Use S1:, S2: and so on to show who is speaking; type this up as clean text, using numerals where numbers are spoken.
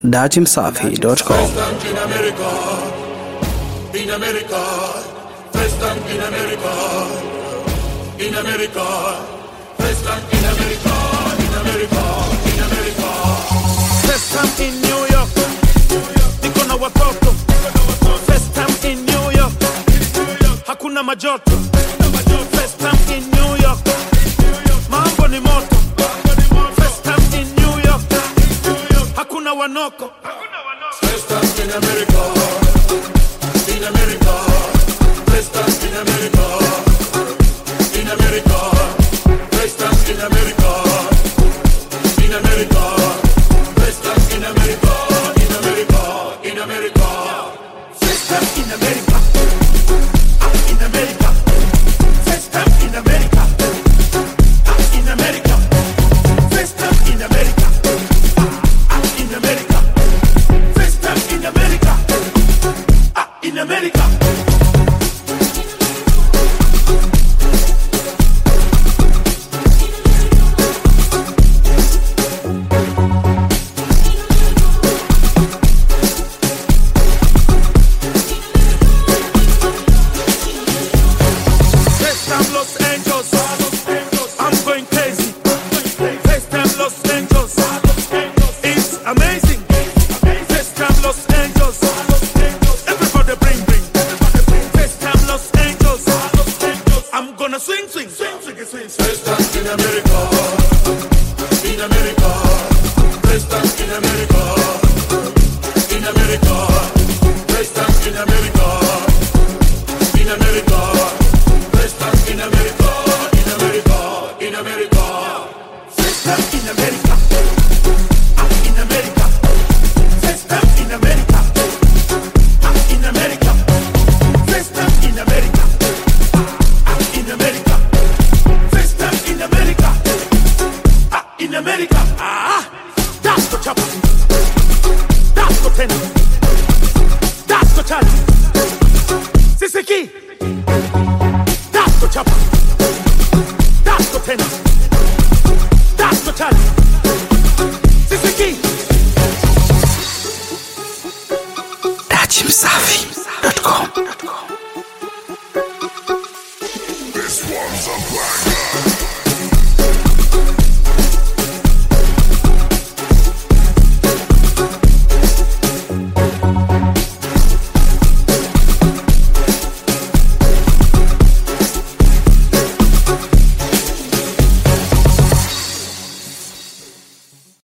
S1: datimsafi.com.
S2: In America, in America, first time in America, in America, first time in America, in America, in America.
S3: First time in New York, niko na watoto. First time in New York, hakuna majoto. First time in New York, mambo ni moto. First time in New York, hakuna wanoko.
S2: First time in America, in America, first time in America, in America, first time in America, in America, first time in America, in America, in America, first time in America, in America, first time in America, in America, first time in America, in America. In America, in America. First time Los Angeles, I'm going crazy. First time Los Angeles, it's amazing. First time Los Angeles, everybody bring. First time Los Angeles, I'm gonna swing. First time in America, in America, first time in America, in America, first time in America, in America, first time in America, in America, in America, first time in America, in America, first time in America, in America, first time in America, in America, first time in America, in America. That's the chopper, that's the tenor, that's the challenge. Sisiki, that's the chopper, that's the tenor, that's the challenge.